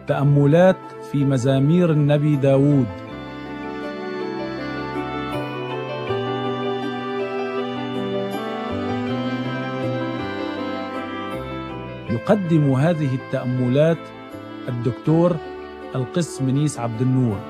تأملات في مزامير النبي داود. يقدم هذه التأملات الدكتور القس منيس عبد النور.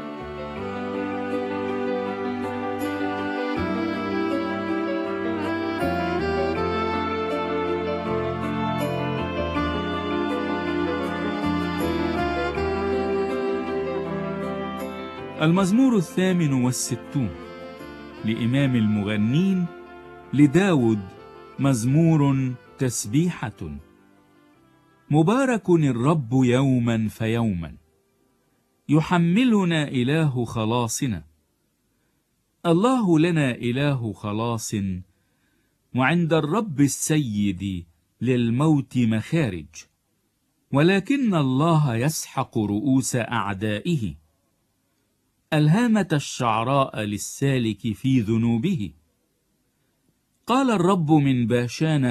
المزمور 68 لإمام المغنين لداود، مزمور تسبيحة. مبارك الرب يوما فيوما، يحملنا إله خلاصنا. الله لنا إله خلاص، وعند الرب السيد للموت مخارج. ولكن الله يسحق رؤوس أعدائه، الهامة الشعراء للسالك في ذنوبه. قال الرب من باشان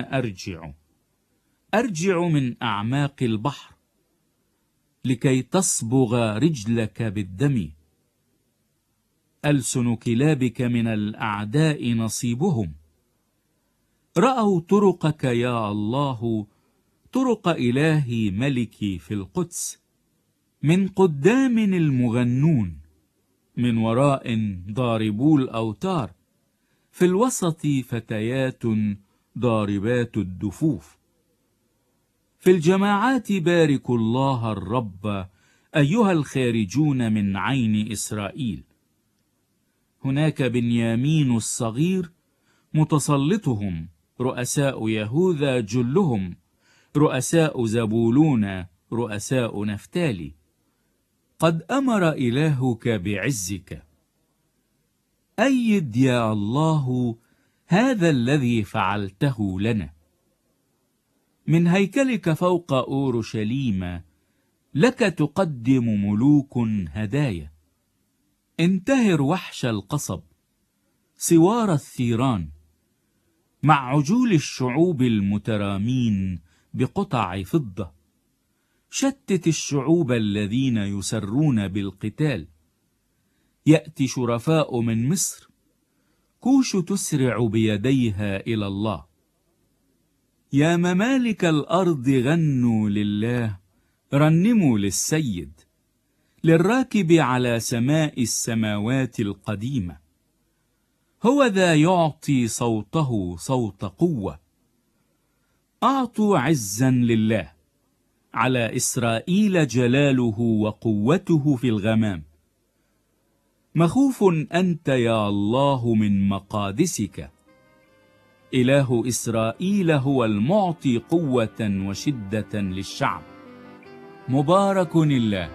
أرجع من أعماق البحر، لكي تصبغ رجلك بالدم. ألسن كلابك من الأعداء نصيبهم. رأوا طرقك يا الله، طرق إلهي ملكي في القدس. من قدام المغنون، من وراء ضاربو الأوتار، في الوسط فتيات ضاربات الدفوف. في الجماعات باركوا الله الرب أيها الخارجون من عين إسرائيل. هناك بنيامين الصغير متسلطهم، رؤساء يهوذا جلهم، رؤساء زبولون، رؤساء نفتالي. قد أمر إلهك بعزك. أيد يا الله هذا الذي فعلته لنا. من هيكلك فوق أورشليم لك تقدم ملوك هدايا. انتهر وحش القصب، سوار الثيران، مع عجول الشعوب المترامين بقطع فضة. شتت الشعوب الذين يسرون بالقتال. يأتي شرفاء من مصر، كوش تسرع بيديها إلى الله. يا ممالك الأرض غنوا لله، رنموا للسيد، للراكب على سماء السماوات القديمة. هو ذا يعطي صوته صوت قوة. أعطوا عزا لله، على إسرائيل جلاله وقوته في الغمام. مخوف أنت يا الله من مقادسك. إله إسرائيل هو المعطي قوة وشدة للشعب. مبارك الله.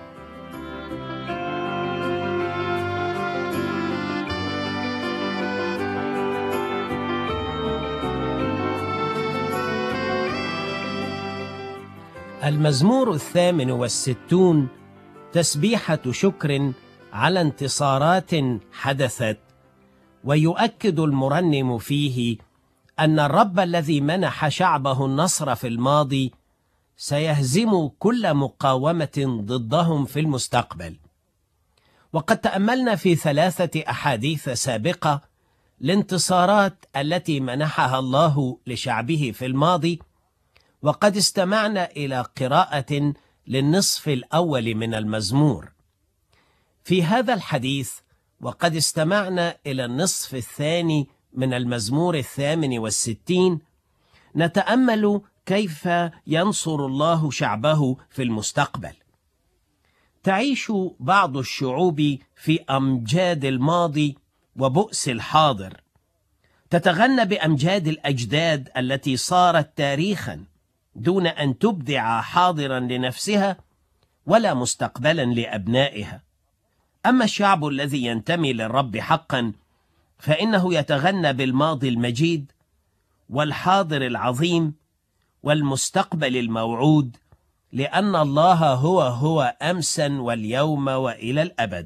المزمور 68 تسبيحة شكر على انتصارات حدثت. ويؤكد المرنم فيه أن الرب الذي منح شعبه النصر في الماضي سيهزم كل مقاومة ضدهم في المستقبل. وقد تأملنا في 3 أحاديث سابقة الانتصارات التي منحها الله لشعبه في الماضي، وقد استمعنا إلى قراءة للنصف الأول من المزمور. في هذا الحديث وقد استمعنا إلى النصف الثاني من المزمور 68، نتأمل كيف ينصر الله شعبه في المستقبل. تعيش بعض الشعوب في أمجاد الماضي وبؤس الحاضر، تتغنى بأمجاد الأجداد التي صارت تاريخا دون أن تبدع حاضرا لنفسها ولا مستقبلا لأبنائها. أما الشعب الذي ينتمي للرب حقا فإنه يتغنى بالماضي المجيد والحاضر العظيم والمستقبل الموعود، لأن الله هو أمسا واليوم وإلى الأبد.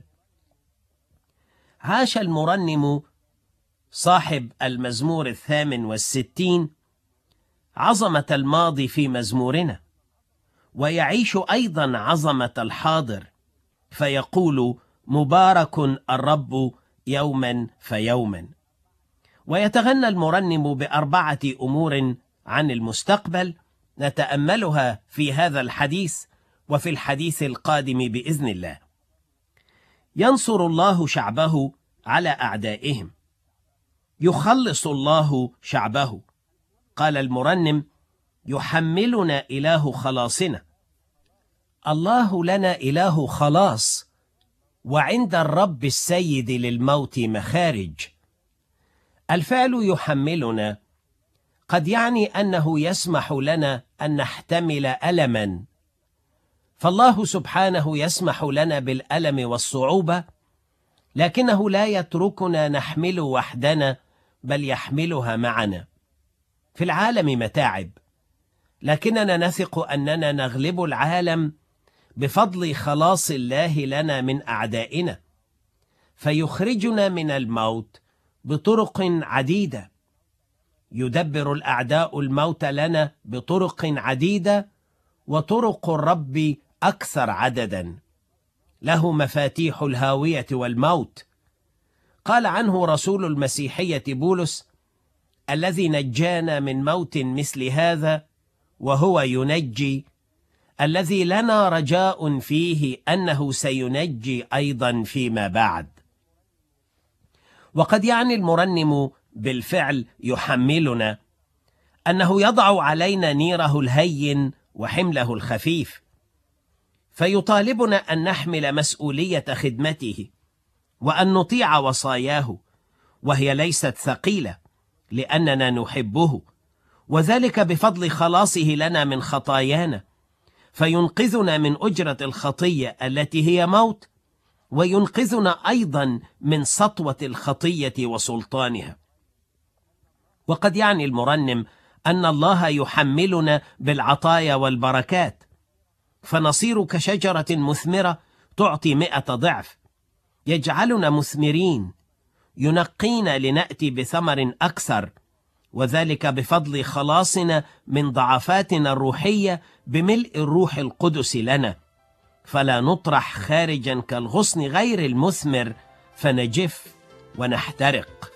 عاش المرنم صاحب المزمور 68 عظمة الماضي في مزمورنا، ويعيش أيضا عظمة الحاضر، فيقول مبارك الرب يوما فيوما. ويتغنى المرنم ب4 أمور عن المستقبل نتأملها في هذا الحديث وفي الحديث القادم بإذن الله. ينصر الله شعبه على أعدائهم، يخلص الله شعبه. قال المرنم: يحملنا إله خلاصنا. الله لنا إله خلاص، وعند الرب السيد للموت مخارج. الفعل يحملنا قد يعني أنه يسمح لنا أن نحتمل ألما، فالله سبحانه يسمح لنا بالألم والصعوبة، لكنه لا يتركنا نحمل وحدنا، بل يحملها معنا. في العالم متاعب، لكننا نثق أننا نغلب العالم بفضل خلاص الله لنا من أعدائنا، فيخرجنا من الموت بطرق عديدة. يدبر الأعداء الموت لنا بطرق عديدة، وطرق الرب أكثر عددا. له مفاتيح الهاوية والموت. قال عنه رسول المسيحية بولس: الذي نجانا من موت مثل هذا وهو ينجي، الذي لنا رجاء فيه أنه سينجي أيضا فيما بعد. وقد يعني المرنم بالفعل يحملنا أنه يضع علينا نيره الهين وحمله الخفيف، فيطالبنا أن نحمل مسؤولية خدمته وأن نطيع وصاياه، وهي ليست ثقيلة لأننا نحبه، وذلك بفضل خلاصه لنا من خطايانا، فينقذنا من أجرة الخطية التي هي موت، وينقذنا أيضا من سطوة الخطية وسلطانها. وقد يعني المرنم أن الله يحملنا بالعطايا والبركات، فنصير كشجرة مثمرة تعطي 100 ضعف، يجعلنا مثمرين، ينقينا لنأتي بثمر أكثر، وذلك بفضل خلاصنا من ضعفاتنا الروحية بملء الروح القدس لنا، فلا نطرح خارجا كالغصن غير المثمر فنجف ونحترق.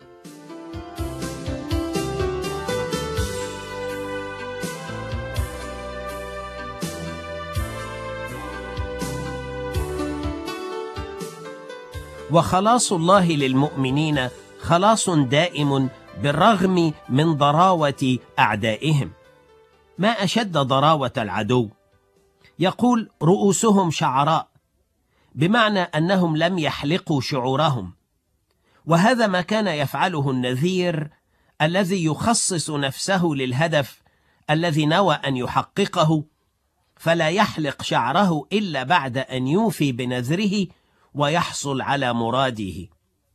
وخلاص الله للمؤمنين خلاص دائم بالرغم من ضراوة أعدائهم. ما أشد ضراوة العدو. يقول رؤوسهم شعراء، بمعنى أنهم لم يحلقوا شعورهم، وهذا ما كان يفعله النذير الذي يخصص نفسه للهدف الذي نوى أن يحققه، فلا يحلق شعره إلا بعد أن يوفي بنذره ويحصل على مراده.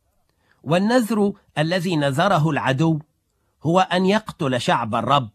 والنذر الذي نذره العدو هو أن يقتل شعب الرب.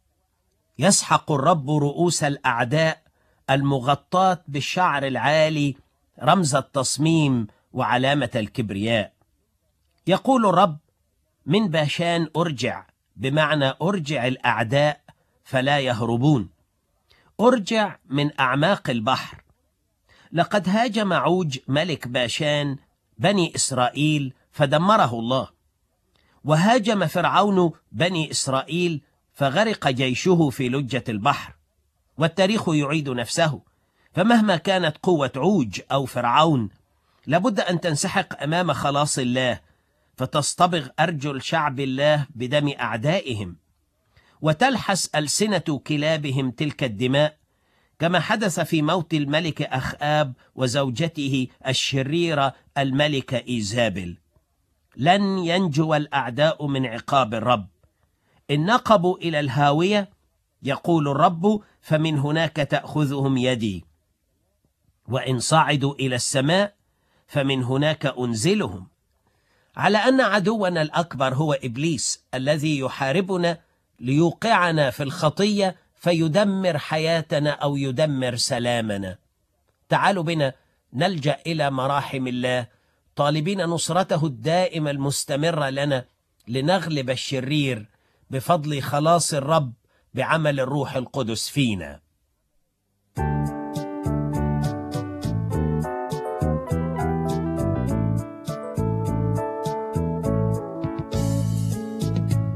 يسحق الرب رؤوس الأعداء المغطاة بالشعر العالي، رمز التصميم وعلامة الكبرياء. يقول الرب: من باشان أرجع، بمعنى أرجع الأعداء فلا يهربون. أرجع من أعماق البحر. لقد هاجم عوج ملك باشان بني إسرائيل فدمره الله، وهاجم فرعون بني إسرائيل فغرق جيشه في لجة البحر. والتاريخ يعيد نفسه، فمهما كانت قوة عوج أو فرعون لابد أن تنسحق أمام خلاص الله، فتصطبغ أرجل شعب الله بدم أعدائهم، وتلحس ألسنة كلابهم تلك الدماء، كما حدث في موت الملك أخآب وزوجته الشريرة الملكة إيزابل. لن ينجو الأعداء من عقاب الرب. إن نقبوا إلى الهاوية، يقول الرب، فمن هناك تأخذهم يدي، وإن صعدوا إلى السماء فمن هناك أنزلهم. على أن عدونا الأكبر هو إبليس الذي يحاربنا ليوقعنا في الخطية فيدمر حياتنا أو يدمر سلامنا. تعالوا بنا نلجأ إلى مراحم الله، طالبين نصرته الدائمة المستمرة لنا لنغلب الشرير بفضل خلاص الرب بعمل الروح القدس فينا.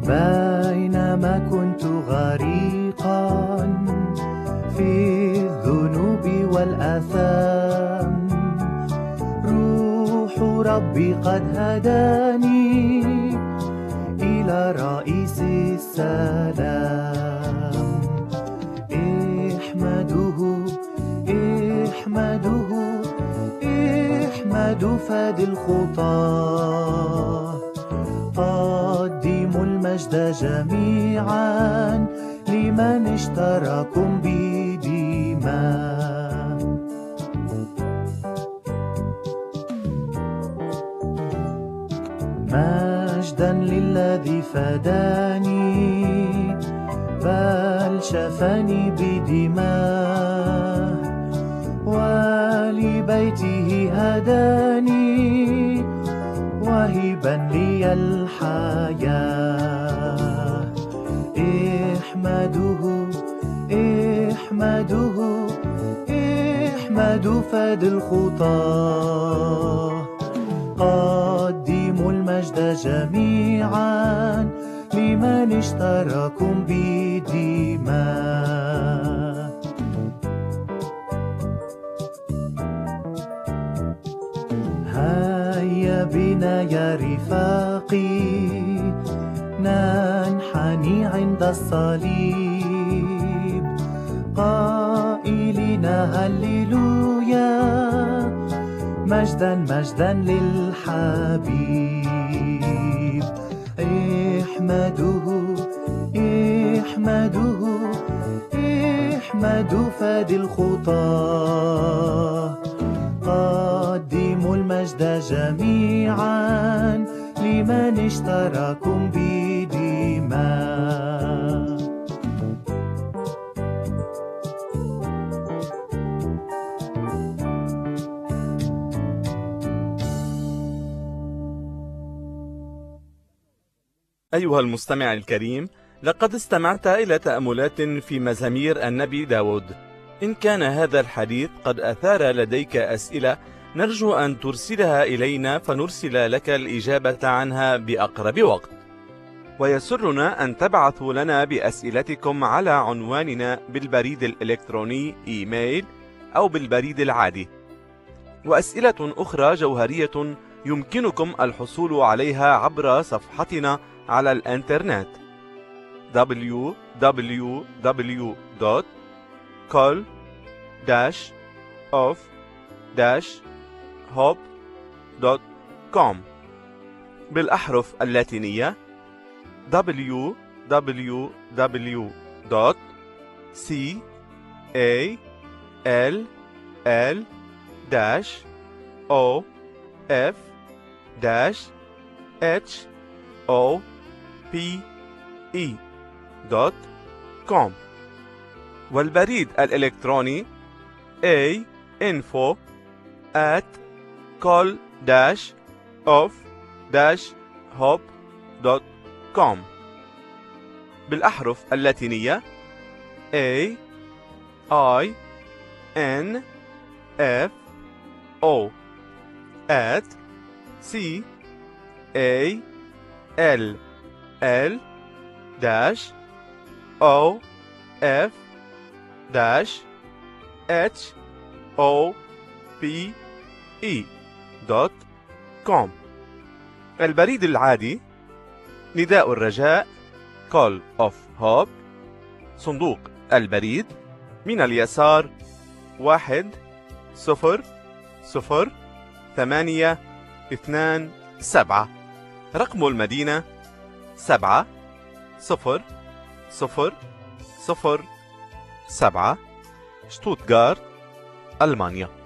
بينما كنت غريقا في الذنوب والآثام، روح ربي قد هداني إلى رئيس السلام. احمدوه احمدوه احمدوا فادي الخطاه، قدموا المجد جميعا لمن اشتراكم بدماء. مجدا للذي فداني بل شفاني بدماء، ولبيته هداني واهبا لي الحياة. احمدوه احمدوه احمدوا فادي الخطاه، قدموا المجد جميعا لمن اشتراكم بدماء. هيا بنا يا رفاقي ننحني عند الصليب، قائلين هللويا مجدا مجدا للحبيب. احمدوه احمدوه احمدوا فادي الخطاه، قدموا المجد جميعا لمن اشتراكم بدماء. أيها المستمع الكريم، لقد استمعت إلى تأملات في مزامير النبي داود. إن كان هذا الحديث قد أثار لديك أسئلة، نرجو أن ترسلها إلينا فنرسل لك الإجابة عنها بأقرب وقت. ويسرنا أن تبعثوا لنا بأسئلتكم على عنواننا بالبريد الإلكتروني إيميل أو بالبريد العادي. وأسئلة أخرى جوهرية يمكنكم الحصول عليها عبر صفحتنا على الإنترنت www.call-of-hope.com بالأحرف اللاتينية www.call-of-hope.com والبريد الإلكتروني info@call-of-hope.com بالأحرف اللاتينية CALL-OFF-CALL-OFF-HOPE.com البريد العادي نداء الرجاء Call of Hope، صندوق البريد من اليسار 1002827، رقم المدينة 70007، شتوتغارت، ألمانيا.